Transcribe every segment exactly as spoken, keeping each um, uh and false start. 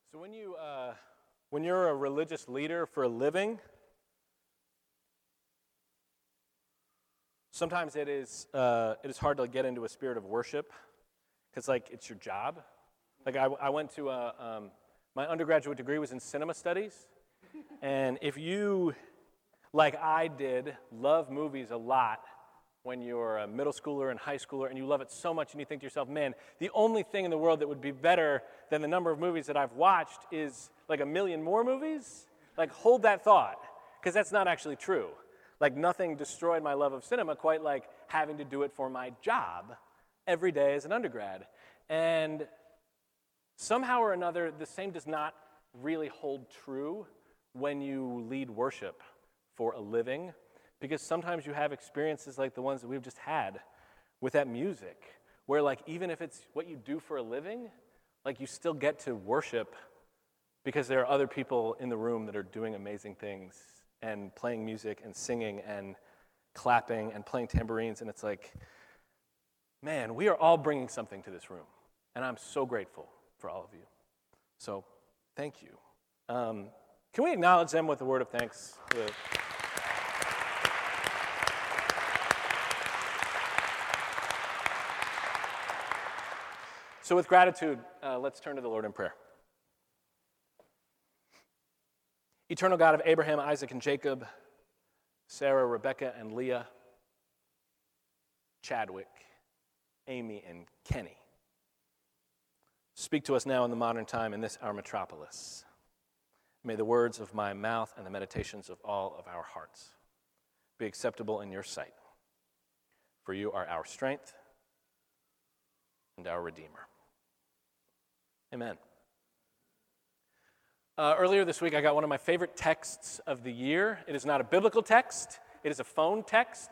So when you uh, when you're a religious leader for a living, sometimes it is uh, it is hard to get into a spirit of worship because like it's your job. Like I, I went to a, um, my undergraduate degree was in cinema studies, and if you, like I did, love movies a lot when you're a middle schooler and high schooler, and you love it so much, and you think to yourself, man, the only thing in the world that would be better than the number of movies that I've watched is like a million more movies. Like, hold that thought, because that's not actually true. Like, nothing destroyed my love of cinema quite like having to do it for my job every day as an undergrad. And somehow or another, the same does not really hold true when you lead worship for a living, because sometimes you have experiences like the ones that we've just had with that music, where like even if it's what you do for a living, like you still get to worship because there are other people in the room that are doing amazing things and playing music and singing and clapping and playing tambourines, and it's like, man, we are all bringing something to this room, and I'm so grateful for all of you. So, thank you. Um, can we acknowledge them with a word of thanks? The, So with gratitude, uh, let's turn to the Lord in prayer. Eternal God of Abraham, Isaac, and Jacob, Sarah, Rebecca, and Leah, Chadwick, Amy, and Kenny, speak to us now in the modern time in this our metropolis. May the words of my mouth and the meditations of all of our hearts be acceptable in your sight. For you are our strength and our Redeemer. Amen. Uh, earlier this week, I got one of my favorite texts of the year. It is not a biblical text. It is a phone text.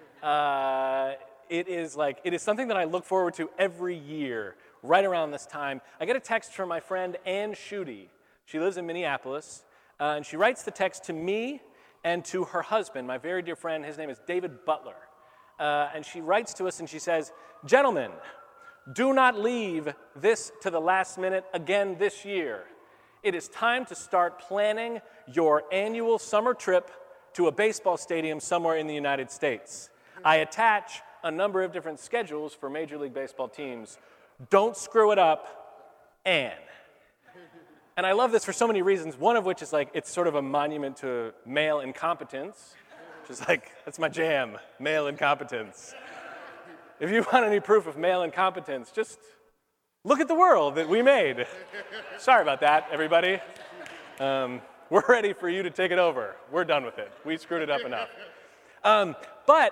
Uh, it is like it is something that I look forward to every year, right around this time. I get a text from my friend Ann Schutte. She lives in Minneapolis, uh, and she writes the text to me and to her husband, my very dear friend. His name is David Butler. Uh, and she writes to us, and she says, "Gentlemen, do not leave this to the last minute again this year. It is time to start planning your annual summer trip to a baseball stadium somewhere in the United States. I attach a number of different schedules for Major League Baseball teams. Don't screw it up, Ann." And I love this for so many reasons, one of which is like it's sort of a monument to male incompetence, which is like, that's my jam, male incompetence. If you want any proof of male incompetence, just look at the world that we made. Sorry about that, everybody. Um, we're ready for you to take it over. We're done with it. We screwed it up enough. Um, but,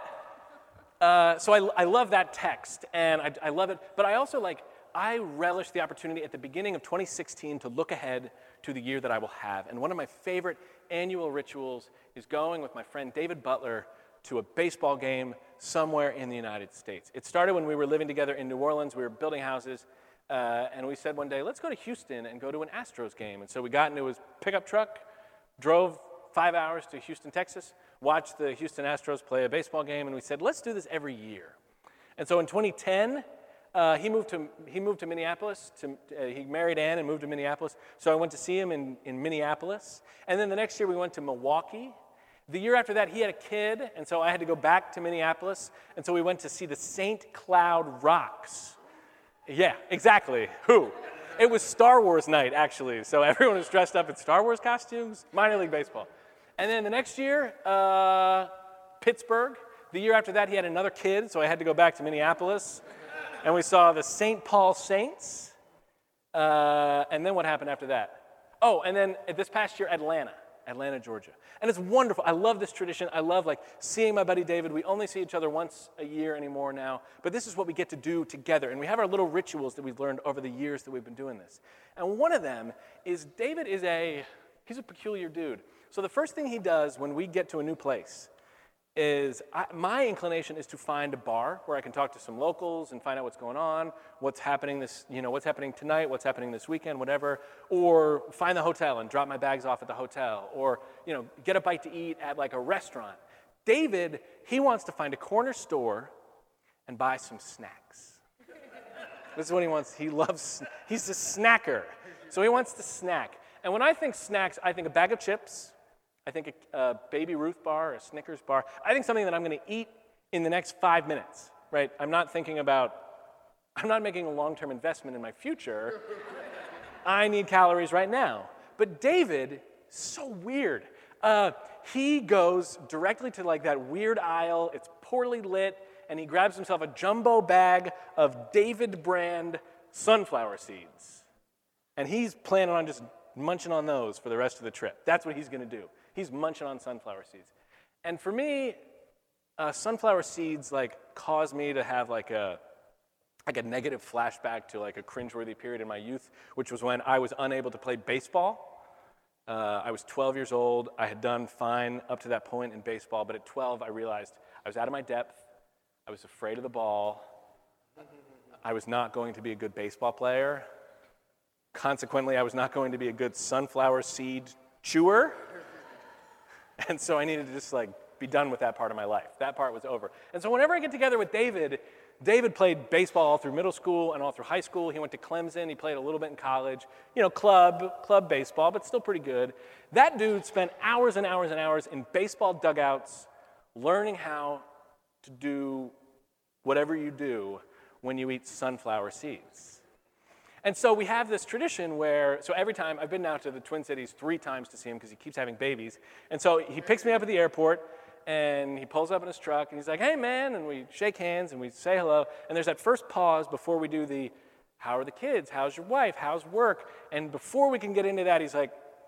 uh, so I, I love that text, and I, I love it. But I also like, I relish the opportunity at the beginning of twenty sixteen to look ahead to the year that I will have. And one of my favorite annual rituals is going with my friend David Butler to a baseball game somewhere in the United States. It started when we were living together in New Orleans. We were building houses, uh, and we said one day, let's go to Houston and go to an Astros game. And so we got into his pickup truck, drove five hours to Houston, Texas, watched the Houston Astros play a baseball game, and we said, let's do this every year. And so in twenty ten, uh, he moved to he moved to Minneapolis. To, uh, he married Ann and moved to Minneapolis. So I went to see him in, in Minneapolis. And then the next year we went to Milwaukee. The year after that, he had a kid, and so I had to go back to Minneapolis, and so we went to see the Saint Cloud Rocks. Yeah, exactly. Who? It was Star Wars night, actually, so everyone was dressed up in Star Wars costumes, minor league baseball. And then the next year, uh, Pittsburgh. The year after that, he had another kid, so I had to go back to Minneapolis, and we saw the Saint Paul Saints. Uh, and then what happened after that? Oh, and then this past year, Atlanta. Atlanta, Georgia. And it's wonderful. I love this tradition. I love like seeing my buddy David. We only see each other once a year anymore now, but this is what we get to do together. And we have our little rituals that we've learned over the years that we've been doing this. And one of them is David is a, he's a peculiar dude. So the first thing he does when we get to a new place is, I, my inclination is to find a bar where I can talk to some locals and find out what's going on, what's happening this, you know, what's happening tonight, what's happening this weekend, whatever, or find the hotel and drop my bags off at the hotel, or, you know, get a bite to eat at like a restaurant. David, he wants to find a corner store and buy some snacks. This is what he wants. He loves, he's a snacker. So he wants to snack. And when I think snacks, I think a bag of chips, I think a, a Baby Ruth bar, a Snickers bar. I think something that I'm going to eat in the next five minutes, right? I'm not thinking about, I'm not making a long-term investment in my future. I need calories right now. But David, so weird. Uh, he goes directly to like that weird aisle. It's poorly lit, and he grabs himself a jumbo bag of David brand sunflower seeds. And he's planning on just munching on those for the rest of the trip. That's what he's going to do. He's munching on sunflower seeds. And for me, uh, sunflower seeds like cause me to have like a like a negative flashback to like a cringeworthy period in my youth, which was when I was unable to play baseball. Uh, I was twelve years old. I had done fine up to that point in baseball, but at twelve, I realized I was out of my depth. I was afraid of the ball. I was not going to be a good baseball player. Consequently, I was not going to be a good sunflower seed chewer. And so I needed to just like be done with that part of my life. That part was over. And so whenever I get together with David, David played baseball all through middle school and all through high school. He went to Clemson. He played a little bit in college. You know, club, club baseball, but still pretty good. That dude spent hours and hours and hours in baseball dugouts learning how to do whatever you do when you eat sunflower seeds. And so we have this tradition where, so every time, I've been now to the Twin Cities three times to see him because he keeps having babies. And so he picks me up at the airport, and he pulls up in his truck, and he's like, hey, man, and we shake hands, and we say hello. And there's that first pause before we do the, how are the kids? How's your wife? How's work? And before we can get into that, he's like,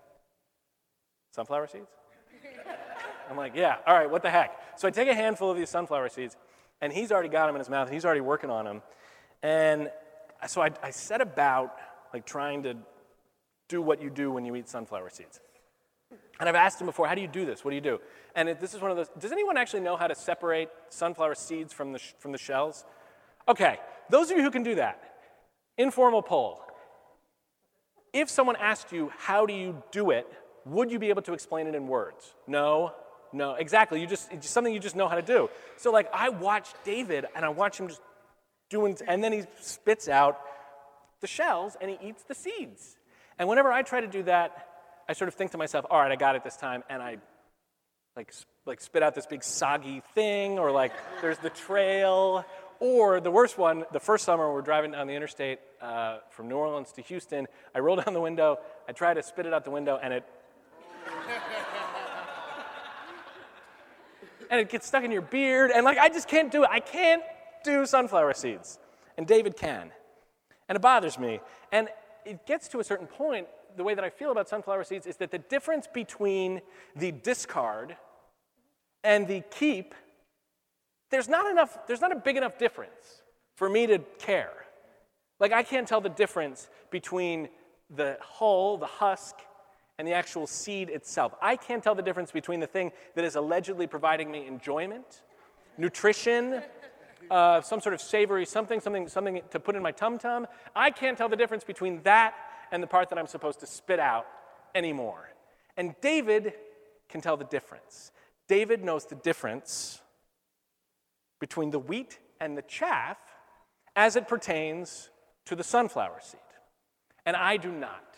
sunflower seeds? I'm like, yeah, all right, what the heck? So I take a handful of these sunflower seeds, and he's already got them in his mouth, and he's already working on them. And so I, I set about like trying to do what you do when you eat sunflower seeds. And I've asked him before, how do you do this? What do you do? And it, this is one of those, does anyone actually know how to separate sunflower seeds from the, sh- from the shells? Okay, those of you who can do that, informal poll. If someone asked you, how do you do it, would you be able to explain it in words? No, no, exactly. You just, it's just something you just know how to do. So like I watch David, and I watch him just doing, and then he spits out the shells, and he eats the seeds. And whenever I try to do that, I sort of think to myself, all right, I got it this time, and I like like spit out this big soggy thing, or like there's the trail, or the worst one, the first summer we're driving down the interstate uh, from New Orleans to Houston, I roll down the window, I try to spit it out the window, and it and it gets stuck in your beard, and like I just can't do it. I can't do sunflower seeds, and David can, and it bothers me. And it gets to a certain point, the way that I feel about sunflower seeds is that the difference between the discard and the keep, there's not enough, there's not a big enough difference for me to care. Like I can't tell the difference between the hull, the husk, and the actual seed itself. I can't tell the difference between the thing that is allegedly providing me enjoyment, nutrition, Uh, some sort of savory something, something, something to put in my tum-tum. I can't tell the difference between that and the part that I'm supposed to spit out anymore. And David can tell the difference. David knows the difference between the wheat and the chaff as it pertains to the sunflower seed. And I do not.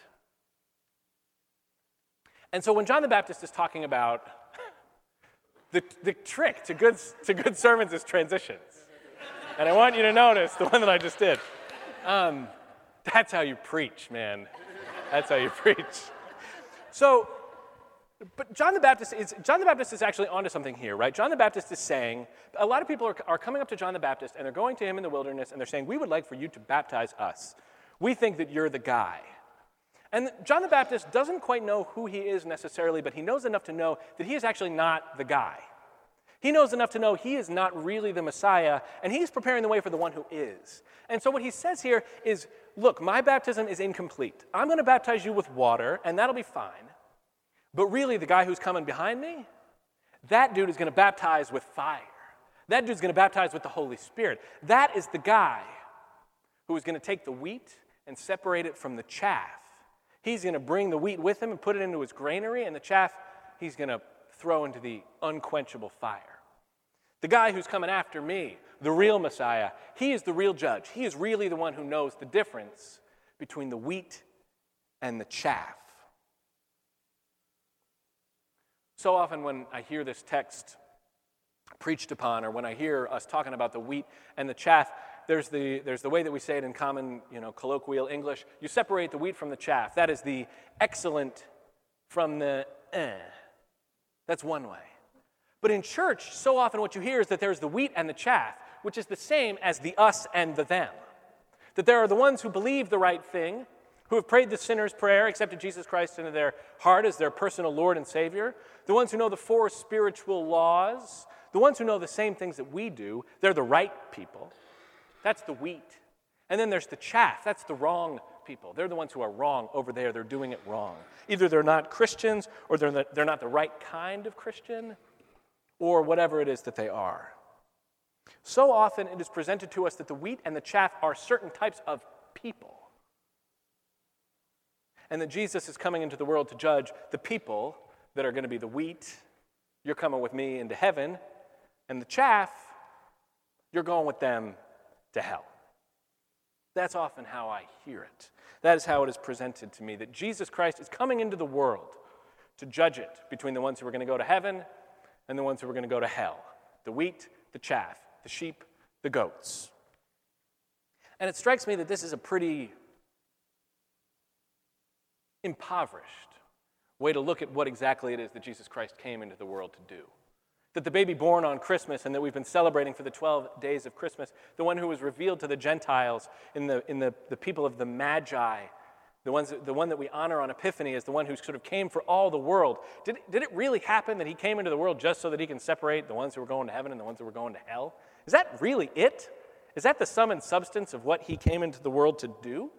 And so when John the Baptist is talking about the, the trick to good, to good sermons is transitions. And I want you to notice the one that I just did. Um, that's how you preach, man. That's how you preach. So, but John the Baptist is John the Baptist is actually onto something here, right? John the Baptist is saying, a lot of people are, are coming up to John the Baptist, and they're going to him in the wilderness, and they're saying, we would like for you to baptize us. We think that you're the guy. And John the Baptist doesn't quite know who he is necessarily, but he knows enough to know that he is actually not the guy. He knows enough to know he is not really the Messiah, and he's preparing the way for the one who is. And so what he says here is, look, my baptism is incomplete. I'm going to baptize you with water, and that'll be fine. But really, the guy who's coming behind me, that dude is going to baptize with fire. That dude's going to baptize with the Holy Spirit. That is the guy who is going to take the wheat and separate it from the chaff. He's going to bring the wheat with him and put it into his granary, and the chaff he's going to throw into the unquenchable fire. The guy who's coming after me, the real Messiah, he is the real judge. He is really the one who knows the difference between the wheat and the chaff. So often when I hear this text preached upon, or when I hear us talking about the wheat and the chaff, there's the, there's the way that we say it in common, you know, colloquial English. You separate the wheat from the chaff. That is the excellent from the eh. That's one way. But in church, so often what you hear is that there's the wheat and the chaff, which is the same as the us and the them. That there are the ones who believe the right thing, who have prayed the sinner's prayer, accepted Jesus Christ into their heart as their personal Lord and Savior, the ones who know the four spiritual laws, the ones who know the same things that we do. They're the right people. That's the wheat. And then there's the chaff. That's the wrong people. They're the ones who are wrong over there. They're doing it wrong. Either they're not Christians, or they're, the, they're not the right kind of Christian, or whatever it is that they are. So often it is presented to us that the wheat and the chaff are certain types of people, and that Jesus is coming into the world to judge the people that are going to be the wheat. You're coming with me into heaven, and the chaff, you're going with them to hell. That's often how I hear it. That is how it is presented to me, that Jesus Christ is coming into the world to judge it between the ones who are going to go to heaven and the ones who are going to go to hell. The wheat, the chaff, the sheep, the goats. And it strikes me that this is a pretty impoverished way to look at what exactly it is that Jesus Christ came into the world to do. That the baby born on Christmas and that we've been celebrating for the twelve days of Christmas, the one who was revealed to the Gentiles in the, in the, the people of the Magi, the, ones, the one that we honor on Epiphany as the one who sort of came for all the world. Did, did it really happen that he came into the world just so that he can separate the ones who were going to heaven and the ones who were going to hell? Is that really it? Is that the sum and substance of what he came into the world to do?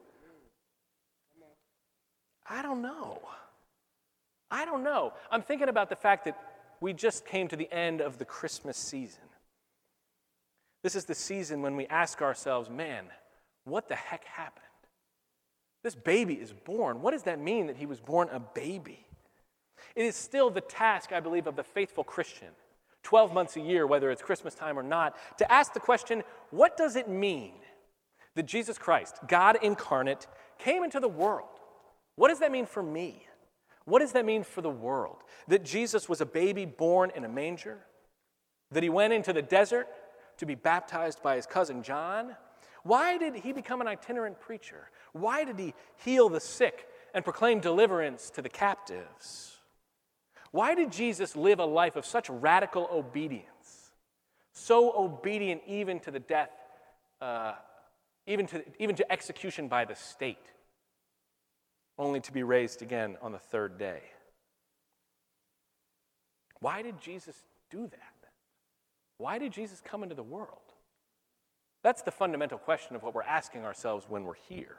I don't know. I don't know. I'm thinking about the fact that we just came to the end of the Christmas season. This is the season when we ask ourselves, man, what the heck happened? This baby is born. What does that mean that he was born a baby? It is still the task, I believe, of the faithful Christian, twelve months a year, whether it's Christmas time or not, to ask the question, what does it mean that Jesus Christ, God incarnate, came into the world? What does that mean for me? What does that mean for the world? That Jesus was a baby born in a manger? That he went into the desert to be baptized by his cousin John? Why did he become an itinerant preacher? Why did he heal the sick and proclaim deliverance to the captives? Why did Jesus live a life of such radical obedience? So obedient even to the death, uh, even to, even to execution by the state, only to be raised again on the third day. Why did Jesus do that? Why did Jesus come into the world? That's the fundamental question of what we're asking ourselves when we're here.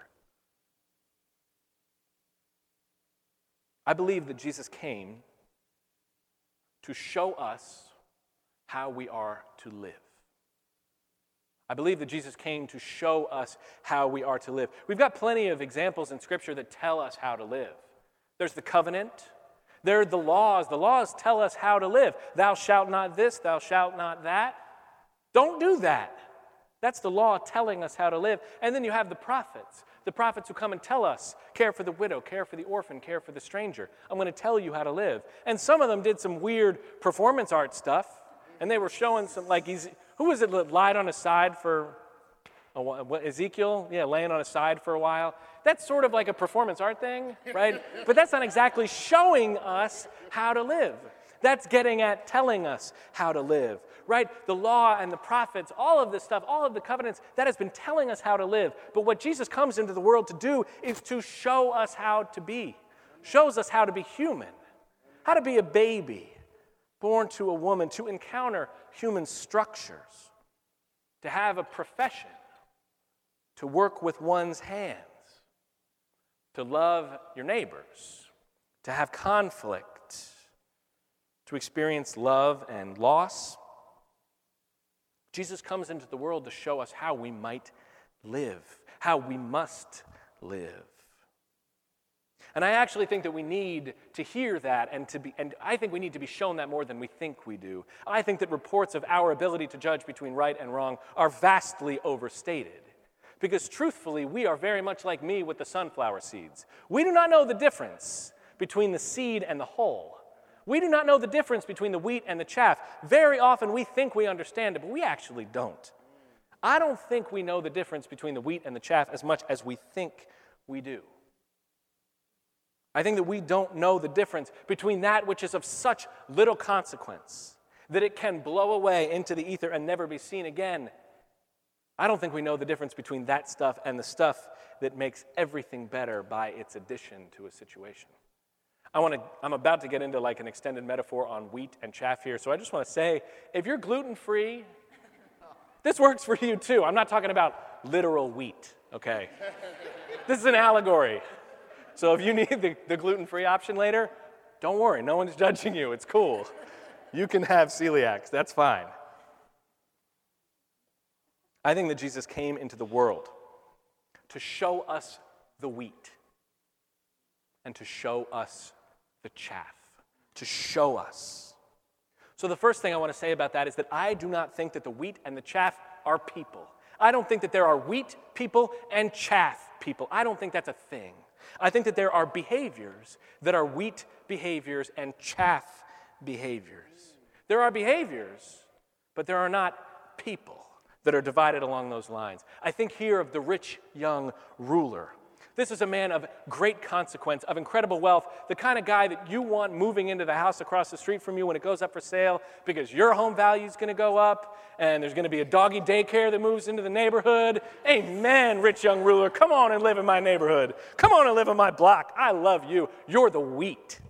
I believe that Jesus came to show us how we are to live. I believe that Jesus came to show us how we are to live. We've got plenty of examples in Scripture that tell us how to live. There's the covenant. There are the laws. The laws tell us how to live. Thou shalt not this, thou shalt not that. Don't do that. That's the law telling us how to live. And then you have the prophets. The prophets who come and tell us, care for the widow, care for the orphan, care for the stranger. I'm going to tell you how to live. And some of them did some weird performance art stuff. And they were showing some, like, who was it that lied on his side for a while? What, Ezekiel? Yeah, laying on his side for a while. That's sort of like a performance art thing, right? But that's not exactly showing us how to live. That's getting at telling us how to live, right? The law and the prophets, all of this stuff, all of the covenants, that has been telling us how to live. But what Jesus comes into the world to do is to show us how to be. Shows us how to be human, how to be a baby born to a woman, to encounter human structures, to have a profession, to work with one's hands, to love your neighbors, to have conflict, to experience love and loss. Jesus comes into the world to show us how we might live, how we must live. And I actually think that we need to hear that, and to be, and I think we need to be shown that more than we think we do. I think that reports of our ability to judge between right and wrong are vastly overstated. Because truthfully, we are very much like me with the sunflower seeds. We do not know the difference between the seed and the hull. We do not know the difference between the wheat and the chaff. Very often we think we understand it, but we actually don't. I don't think we know the difference between the wheat and the chaff as much as we think we do. I think that we don't know the difference between that which is of such little consequence that it can blow away into the ether and never be seen again. I don't think we know the difference between that stuff and the stuff that makes everything better by its addition to a situation. I want to, I'm about to get into like an extended metaphor on wheat and chaff here, so I just want to say, if you're gluten-free, this works for you too. I'm not talking about literal wheat, okay? This is an allegory. So if you need the, the gluten-free option later, don't worry, no one's judging you, it's cool. You can have celiacs, that's fine. I think that Jesus came into the world to show us the wheat and to show us the chaff, to show us. So the first thing I want to say about that is that I do not think that the wheat and the chaff are people. I don't think that there are wheat people and chaff people. I don't think that's a thing. I think that there are behaviors that are wheat behaviors and chaff behaviors. There are behaviors, but there are not people that are divided along those lines. I think here of the rich young ruler. This is a man of great consequence, of incredible wealth, the kind of guy that you want moving into the house across the street from you when it goes up for sale because your home value is going to go up and there's going to be a doggy daycare that moves into the neighborhood. Amen, rich young ruler. Come on and live in my neighborhood. Come on and live in my block. I love you. You're the wheat.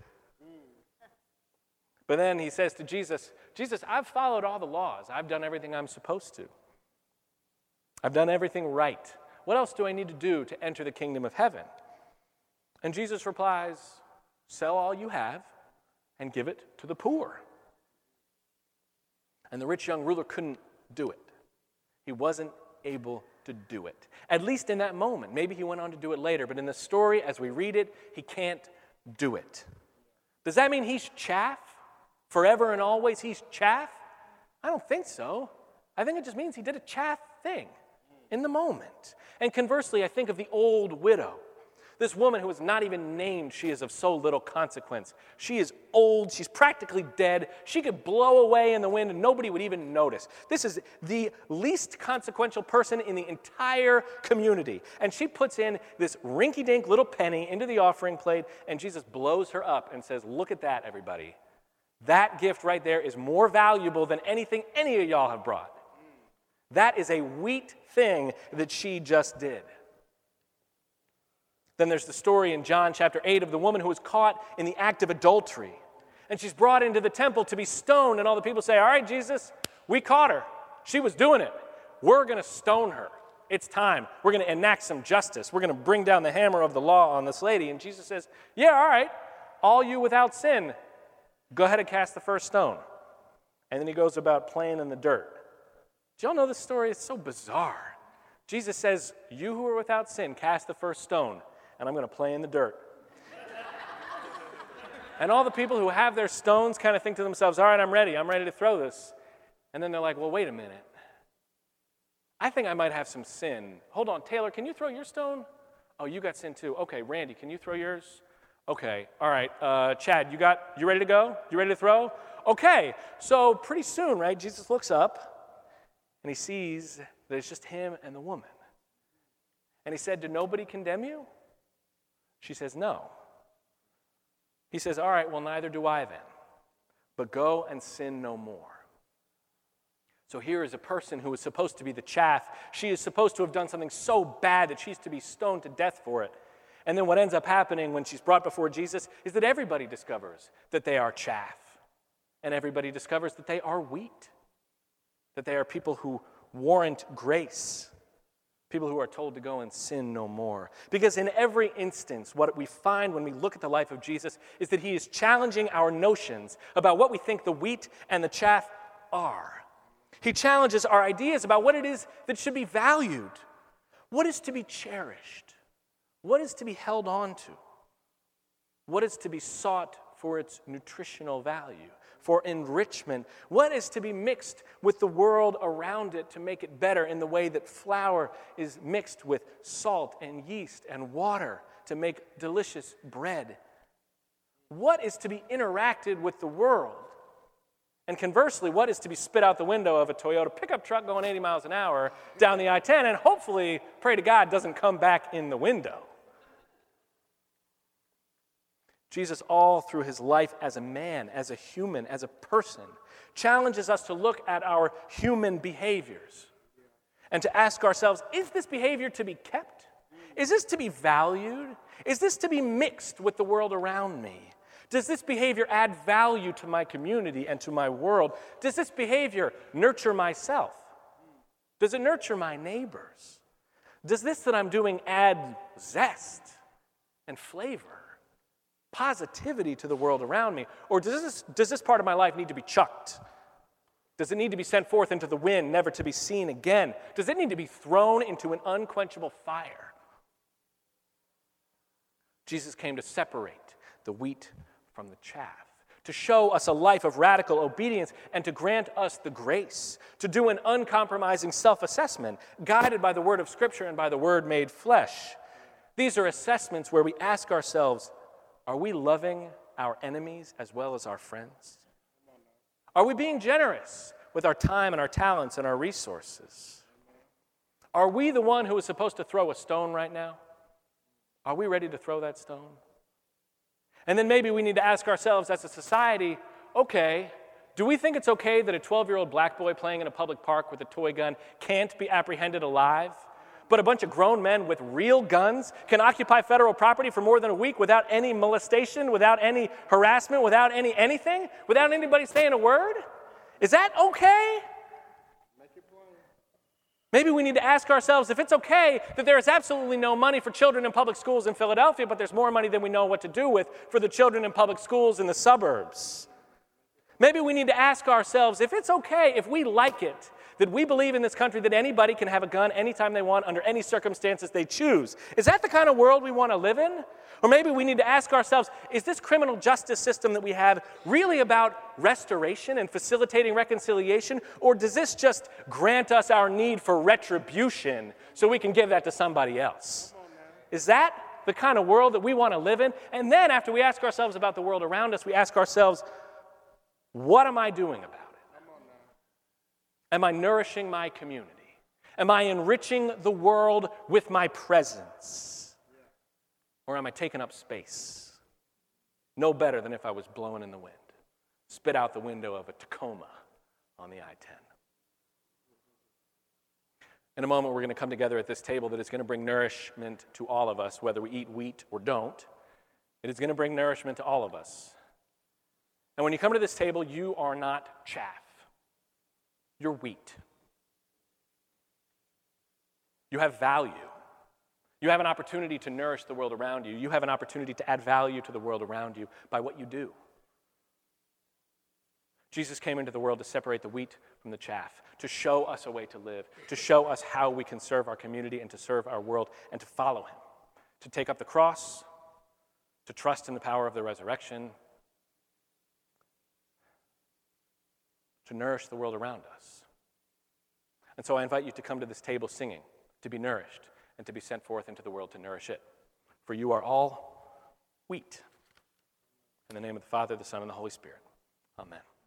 But then he says to Jesus, Jesus, I've followed all the laws. I've done everything I'm supposed to. I've done everything right. What else do I need to do to enter the kingdom of heaven? And Jesus replies, sell all you have and give it to the poor. And the rich young ruler couldn't do it. He wasn't able to do it. At least in that moment. Maybe he went on to do it later, but in the story, as we read it, he can't do it. Does that mean he's chaff? Forever and always he's chaff? I don't think so. I think it just means he did a chaff thing in the moment. And conversely, I think of the old widow. This woman who is not even named, she is of so little consequence. She is old, she's practically dead. She could blow away in the wind and nobody would even notice. This is the least consequential person in the entire community. And she puts in this rinky-dink little penny into the offering plate and Jesus blows her up and says, look at that, everybody. That gift right there is more valuable than anything any of y'all have brought. That is a wheat thing that she just did. Then there's the story in John chapter eight of the woman who was caught in the act of adultery. And she's brought into the temple to be stoned, and all the people say, all right, Jesus, we caught her. She was doing it. We're going to stone her. It's time. We're going to enact some justice. We're going to bring down the hammer of the law on this lady. And Jesus says, yeah, all right, all you without sin, go ahead and cast the first stone. And then he goes about playing in the dirt. Do y'all know this story? It's so bizarre. Jesus says, you who are without sin, cast the first stone, and I'm going to play in the dirt. And all the people who have their stones kind of think to themselves, all right, I'm ready. I'm ready to throw this. And then they're like, well, wait a minute. I think I might have some sin. Hold on, Taylor, can you throw your stone? Oh, you got sin too. Okay, Randy, can you throw yours? Okay, all right. Uh, Chad, you got, you ready to go? You ready to throw? Okay, so pretty soon, right, Jesus looks up, and he sees that it's just him and the woman. And he said, did nobody condemn you? She says, no. He says, all right, well, neither do I then. But go and sin no more. So here is a person who is supposed to be the chaff. She is supposed to have done something so bad that she's to be stoned to death for it. And then what ends up happening when she's brought before Jesus is that everybody discovers that they are chaff. And everybody discovers that they are wheat. That they are people who warrant grace, people who are told to go and sin no more. Because in every instance, what we find when we look at the life of Jesus is that he is challenging our notions about what we think the wheat and the chaff are. He challenges our ideas about what it is that should be valued, what is to be cherished, what is to be held on to, what is to be sought for its nutritional value, for enrichment? What is to be mixed with the world around it to make it better in the way that flour is mixed with salt and yeast and water to make delicious bread? What is to be interacted with the world? And conversely, what is to be spit out the window of a Toyota pickup truck going eighty miles an hour down the I ten and hopefully, pray to God, doesn't come back in the window? Jesus, all through his life as a man, as a human, as a person, challenges us to look at our human behaviors and to ask ourselves, is this behavior to be kept? Is this to be valued? Is this to be mixed with the world around me? Does this behavior add value to my community and to my world? Does this behavior nurture myself? Does it nurture my neighbors? Does this that I'm doing add zest and flavor, positivity to the world around me? Or does this, does this part of my life need to be chucked? Does it need to be sent forth into the wind, never to be seen again? Does it need to be thrown into an unquenchable fire? Jesus came to separate the wheat from the chaff, to show us a life of radical obedience and to grant us the grace to do an uncompromising self-assessment guided by the word of Scripture and by the word made flesh. These are assessments where we ask ourselves, are we loving our enemies as well as our friends? Are we being generous with our time and our talents and our resources? Are we the one who is supposed to throw a stone right now? Are we ready to throw that stone? And then maybe we need to ask ourselves as a society, okay, do we think it's okay that a twelve-year-old black boy playing in a public park with a toy gun can't be apprehended alive, but a bunch of grown men with real guns can occupy federal property for more than a week without any molestation, without any harassment, without any anything, without anybody saying a word? Is that okay? Maybe we need to ask ourselves if it's okay that there is absolutely no money for children in public schools in Philadelphia, but there's more money than we know what to do with for the children in public schools in the suburbs. Maybe we need to ask ourselves if it's okay, if we like it, that we believe in this country that anybody can have a gun anytime they want, under any circumstances they choose. Is that the kind of world we want to live in? Or maybe we need to ask ourselves, is this criminal justice system that we have really about restoration and facilitating reconciliation? Or does this just grant us our need for retribution so we can give that to somebody else? Is that the kind of world that we want to live in? And then after we ask ourselves about the world around us, we ask ourselves, what am I doing about it? Am I nourishing my community? Am I enriching the world with my presence? Or am I taking up space? No better than if I was blowing in the wind, spit out the window of a Tacoma on the I ten. In a moment, we're going to come together at this table that is going to bring nourishment to all of us, whether we eat wheat or don't. It is going to bring nourishment to all of us. And when you come to this table, you are not chaff. You're wheat. You have value. You have an opportunity to nourish the world around you. You have an opportunity to add value to the world around you by what you do. Jesus came into the world to separate the wheat from the chaff, to show us a way to live, to show us how we can serve our community and to serve our world and to follow him, to take up the cross, to trust in the power of the resurrection, to nourish the world around us. And so I invite you to come to this table singing, to be nourished, and to be sent forth into the world to nourish it. For you are all wheat. In the name of the Father, the Son, and the Holy Spirit. Amen.